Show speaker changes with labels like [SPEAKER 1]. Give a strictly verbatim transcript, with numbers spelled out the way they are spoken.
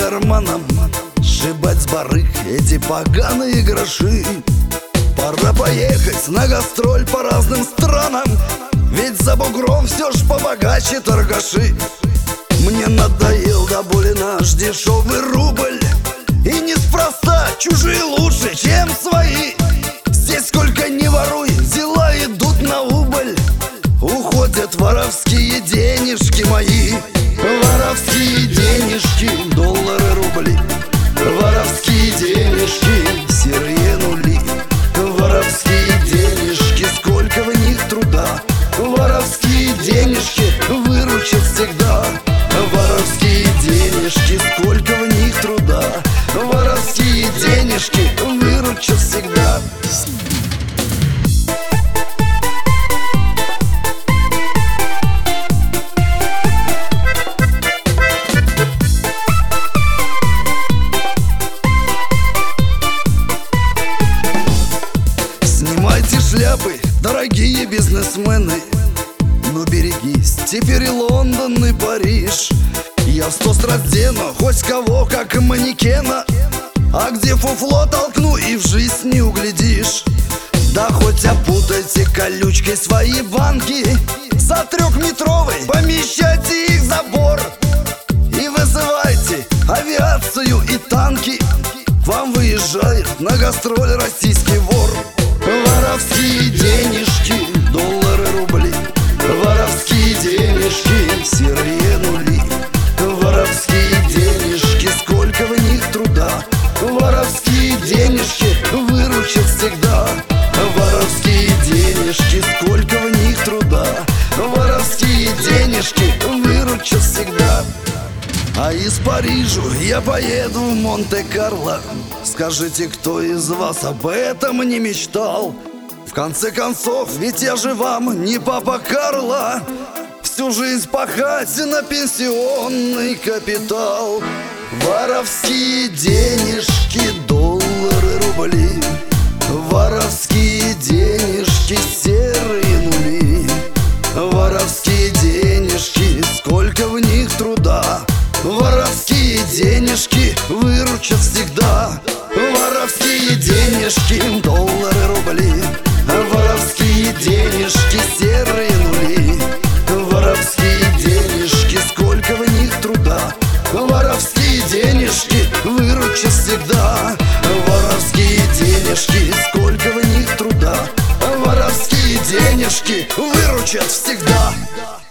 [SPEAKER 1] карманам, сшибать с барыг эти поганые гроши. Пора поехать на гастроль по разным странам, ведь за бугром все ж побогаче торгаши. Мне надоел до боли наш дешевый рубль, и неспроста чужие лучше, чем свои. Здесь сколько ни воруй, дела идут на убыль. Уходят воровские денежки мои. Воровские денежки, доллары, рубли. Воровские денежки, серые нули. Воровские денежки, сколько в них труда. Воровские денежки выручат всегда. Воровские денежки, сколько в них труда. Воровские денежки выручат всегда. Снимайте шляпы, дорогие бизнесмены, но берегись, теперь и Лондон, и Париж. Я сто раздену хоть кого, как манекена, а где фуфло толкну, и в жизнь не углядишь. Да хоть опутайте колючкой свои банки, за трехметровый помещайте их в забор. И вызывайте авиацию и танки, к вам выезжает на гастроль российский вор. Воровские денежки, доллары, рубли. Воровские денежки, серые нули. Воровские денежки, сколько в них труда. Воровские денежки выручат всегда. Воровские денежки, сколько в них труда. Воровские денежки выручат всегда. А из Парижа я поеду в Монте-Карло. Скажите, кто из вас об этом не мечтал? В конце концов, ведь я же вам не папа Карло. Всю жизнь пахать на пенсионный капитал. Воровские денежки, доллары, рубли. Воровские денежки, серые нули. Воровские денежки, сколько в них труда. Воровские денежки выручат всегда. Воровские денежки, доллары, рубли. Воровские денежки, серые нули. Воровские денежки, сколько в них труда. Воровские денежки выручат всегда. Воровские денежки, сколько в них труда. Воровские денежки выручат всегда.